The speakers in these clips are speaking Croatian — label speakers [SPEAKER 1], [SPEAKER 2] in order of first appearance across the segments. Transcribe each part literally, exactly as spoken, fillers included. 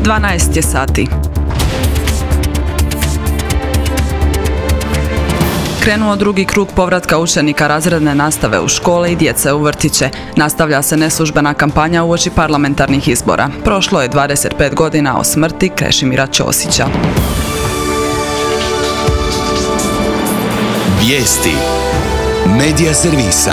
[SPEAKER 1] dvanaest je sati. Krenuo drugi krug povratka učenika razredne nastave u škole i djece u vrtiće. Nastavlja se neslužbena kampanja uoči parlamentarnih izbora. Prošlo je dvadeset pet godina od smrti Krešimira Ćosića.
[SPEAKER 2] Vijesti Medija servisa.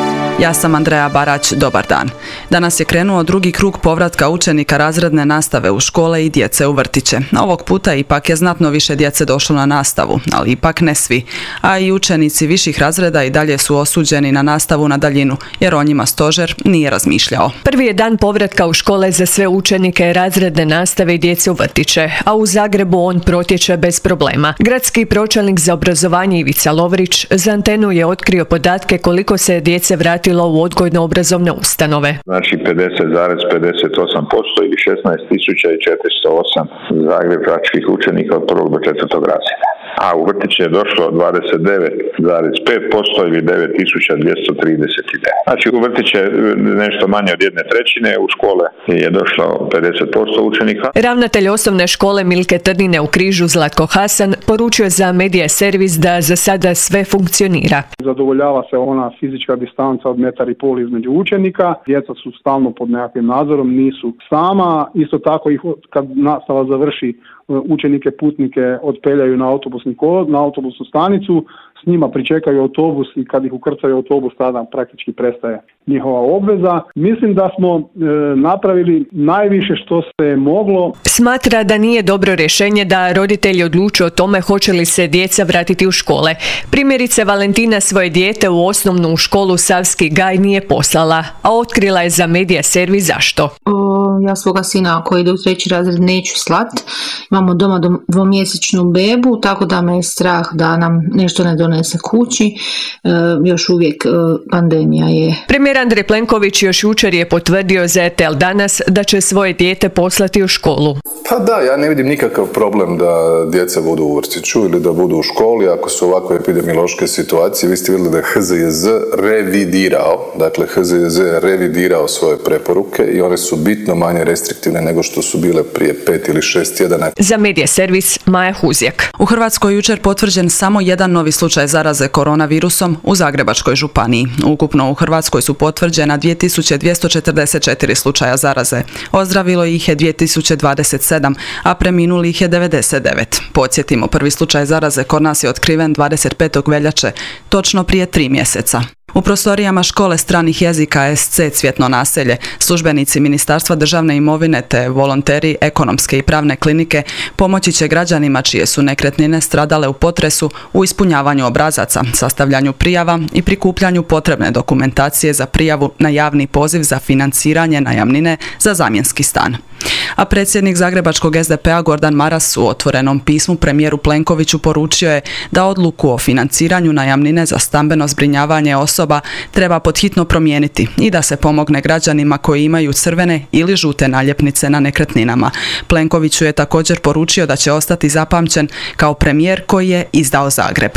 [SPEAKER 1] Ja sam Andreja Barać, dobar dan. Danas je krenuo drugi krug povratka učenika razredne nastave u škole i djece u vrtiće. Ovog puta ipak je znatno više djece došlo na nastavu, ali ipak ne svi. A i učenici viših razreda i dalje su osuđeni na nastavu na daljinu, jer o njima stožer nije razmišljao.
[SPEAKER 3] Prvi je dan povratka u škole za sve učenike razredne nastave i djece u vrtiće, a u Zagrebu on protječe bez problema. Gradski pročelnik za obrazovanje Ivica Lovrić za Antenu je otkrio podatke koliko se djece vratilo u odgojno-obrazovne ustanove.
[SPEAKER 4] Znači pedeset zarez pedeset osam posto ili šesnaest tisuća četiristo osam zagrebačkih učenika od prvog do četvrtog razreda. A u vrtiće je došlo dvadeset devet zarez pet posto ili devet tisuća dvjesto trideset devet. Znači u vrtiće nešto manje od jedne trećine, u škole je došlo pedeset posto učenika.
[SPEAKER 3] Ravnatelj osnovne škole Milke Trnine u Križu Zlatko Hasan poručio za Medija servis da za sada sve funkcionira.
[SPEAKER 5] Zadovoljava se ona fizička distanca od metar i pol između učenika. Djeca su stalno pod nekakvim nadzorom, nisu sama. Isto tako ih kad nastava završi, učenike, putnike odpeljaju na autobusni kolod, na autobusnu stanicu, s njima pričekaju autobus i kad ih ukrcaju autobus, tada praktički prestaje njihova obveza. Mislim da smo e, napravili najviše što se je moglo.
[SPEAKER 3] Smatra da nije dobro rješenje da roditelji odlučuju o tome hoće li se djeca vratiti u škole. Primjerice, Valentina svoje dijete u osnovnu školu Savski Gaj nije poslala, a otkrila je za Medija servis zašto.
[SPEAKER 6] O, ja svoga sina koji ide u treći razred neću slat. Imamo doma dvomjesečnu bebu, tako da me je strah da nam nešto ne donese kući. E, još uvijek e, pandemija je.
[SPEAKER 3] Premijer Andrej Plenković još jučer je potvrdio za R T L Danas da će svoje dijete poslati u školu.
[SPEAKER 7] Pa da, ja ne vidim nikakav problem da djeca budu u vrtiću ili da budu u školi ako su ovakve epidemiološke situacije. Vi ste vidjeli da je H Z J Z revidirao, dakle H Z J Z je revidirao svoje preporuke i one su bitno manje restriktivne nego što su bile prije pet ili šest tjedana.
[SPEAKER 3] Za Medija servis Maja Huzjak.
[SPEAKER 1] U Hrvatskoj jučer potvrđen samo jedan novi slučaj zaraze koronavirusom u Zagrebačkoj županiji. Ukupno u Hrvatskoj su potvrđena dvije tisuće dvjesto četrdeset četiri slučaja zaraze. Ozdravilo ih je dvije tisuće dvadeset sedam, a preminuli ih je devedeset devet. Podsjetimo, prvi slučaj zaraze kod nas je otkriven dvadeset petog veljače, točno prije tri mjeseca. U prostorijama škole stranih jezika S C Cvjetno naselje, službenici Ministarstva državne imovine te volonteri ekonomske i pravne klinike pomoći će građanima čije su nekretnine stradale u potresu u ispunjavanju obrazaca, sastavljanju prijava i prikupljanju potrebne dokumentacije za prijavu na javni poziv za financiranje najamnine za zamjenski stan. A predsjednik Zagrebačkog S D P-a Gordan Maras u otvorenom pismu premijeru Plenkoviću poručio je da odluku o financiranju najamnine za stambeno zbrinjavanje osoba treba podhitno promijeniti i da se pomogne građanima koji imaju crvene ili žute naljepnice na nekretninama. Plenkoviću je također poručio da će ostati zapamćen kao premijer koji je izdao Zagreb.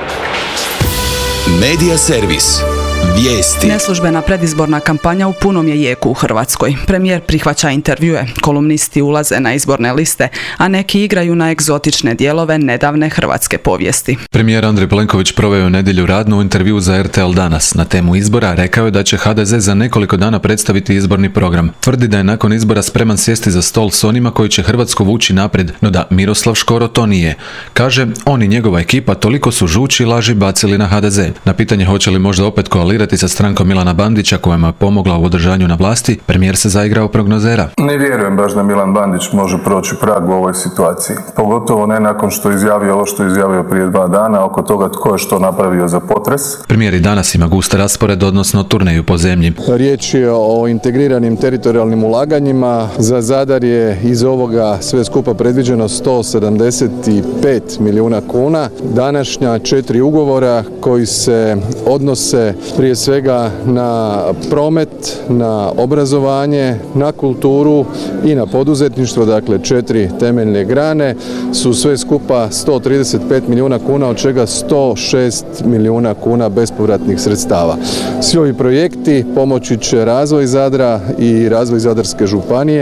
[SPEAKER 2] Medija servis. Vijesti.
[SPEAKER 1] Neslužbena predizborna kampanja u punom je jeku u Hrvatskoj. Premijer prihvaća intervjue, kolumnisti ulaze na izborne liste, a neki igraju na egzotične dijelove nedavne hrvatske povijesti.
[SPEAKER 8] Premijer Andrej Plenković proveo je u nedjelju radnu intervju za R T L Danas. Na temu izbora rekao je da će H D Z za nekoliko dana predstaviti izborni program. Tvrdi da je nakon izbora spreman sjesti za stol s onima koji će Hrvatsku vući naprijed, no da Miroslav Škoro to nije. Kaže, on i njegova ekipa toliko su žuči i laži bacili na H D Z. Na pitanje hoće li možda opet koalirati sa strankom Milana Bandića kojima je pomogla u održanju na vlasti, premijer se zaigrao prognozera.
[SPEAKER 7] Ne vjerujem baš da Milan Bandić može proći prag u ovoj situaciji. Pogotovo ne nakon što je izjavio ovo što je izjavio prije dva dana oko toga tko je što napravio za potres.
[SPEAKER 8] Premijer i danas ima gust raspored, odnosno turneju po zemlji.
[SPEAKER 9] Riječ je o integriranim teritorijalnim ulaganjima. Za Zadar je iz ovoga sve skupa predviđeno sto sedamdeset pet milijuna kuna. Današnja četiri ugovora koji se odnose prije svega na promet, na obrazovanje, na kulturu i na poduzetništvo, dakle četiri temeljne grane, su sve skupa sto trideset pet milijuna kuna, od čega sto šest milijuna kuna bespovratnih sredstava. Svi ovi projekti pomoći će razvoj Zadra i razvoj Zadarske županije.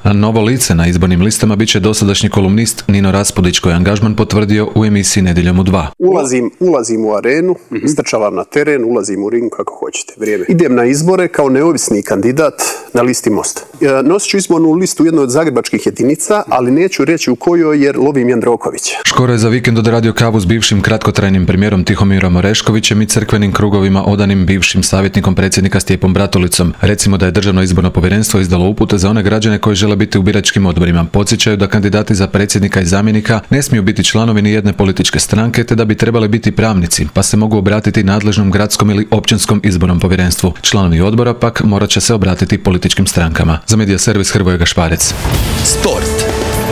[SPEAKER 8] A novo lice na izbornim listama bit će dosadašnji kolumnist Nino Raspudić koji je angažman potvrdio u emisiji Nedjeljom u dva.
[SPEAKER 10] Ulazim, ulazim u arenu, mm-hmm. strčavam na teren, ulazim u ring kako hoćete. Vrijeme. Idem na izbore kao neovisni kandidat na listi Mosta. E, nosit ću izbornu listu u jednoj od zagrebačkih jedinica, ali neću reći u kojoj jer lovim Jandrokovića.
[SPEAKER 8] Škoro je za vikend odradio kavu s bivšim kratkotrajnim premijerom Tihomirom Oreškovićem i crkvenim krugovima odanim bivšim savjetnikom predsjednika Stjepom Bratulicom. Recimo da je Državno izborno povjerenstvo izdalo upute za one građane koji žele biti u biračkim odborima. Podsjećaju da kandidati za predsjednika i zamjenika ne smiju biti članovi ni jedne političke stranke, te da bi trebali biti pravnici, pa se mogu obratiti nadležnom gradskom ili općinskom izbornom povjerenstvu. Članovi odbora pak morat će se obratiti političkim strankama. Za Medija servis Hrvoje Gašparec.
[SPEAKER 2] Sport.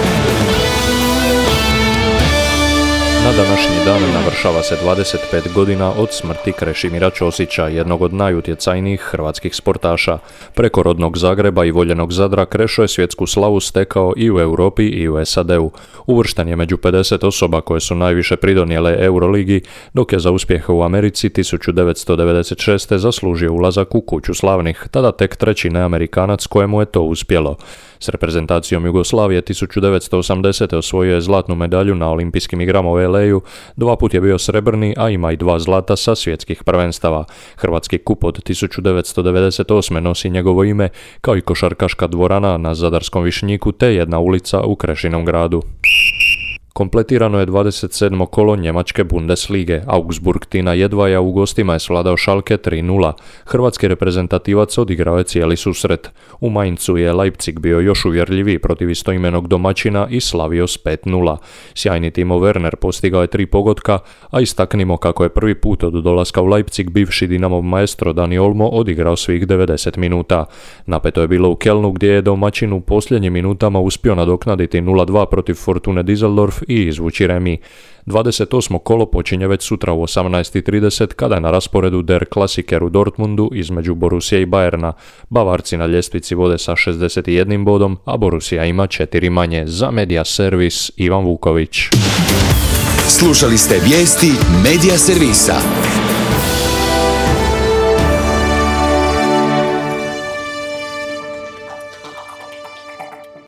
[SPEAKER 11] Na današnji dan navršava se dvadeset pet godina od smrti Krešimira Ćosića, jednog od najutjecajnijih hrvatskih sportaša. Preko rodnog Zagreba i voljenog Zadra Krešo je svjetsku slavu stekao i u Europi i u es a de u. Uvršten je među pedeset osoba koje su najviše pridonijele Euroligi, dok je za uspjehe u Americi tisuću devetsto devedeset šeste. zaslužio ulazak u kuću slavnih, tada tek treći neamerikanac kojemu je to uspjelo. S reprezentacijom Jugoslavije tisuću devetsto osamdesete. osvojio je zlatnu medalju na olimpijskim igrama u el ej-u, dva put je bio srebrni, a ima i dva zlata sa svjetskih prvenstava. Hrvatski kup od tisuću devetsto devedeset osme. nosi njegovo ime, kao i košarkaška dvorana na Zadarskom Višnjiku te jedna ulica u Krešinom gradu. Kompletirano je dvadeset sedmo kolo njemačke Bundeslige. Augsburg Tina Jedvaja u gostima je svladao Schalke tri nula. Hrvatski reprezentativac odigrao je cijeli susret. U Mainzu je Leipzig bio još uvjerljiviji protiv istoimenog domaćina i slavio s pet nula. Sjajni Timo Werner postigao je tri pogotka, a istaknimo kako je prvi put od dolaska u Leipzig bivši Dinamov maestro Dani Olmo odigrao svih devedeset minuta. Napeto je bilo u Kelnu gdje je domaćin u posljednjim minutama uspio nadoknaditi nula dva protiv Fortune Düsseldorf i izvući remi. dvadeset osmo kolo počinje već sutra u osamnaest i trideset kada je na rasporedu Der Klassiker u Dortmundu između Borussije i Bayerna. Bavarci na ljestvici vode sa šezdeset jedan bodom, a Borussija ima četiri manje. Za Medija servis Ivan Vuković.
[SPEAKER 2] Slušali ste vijesti Medija servisa.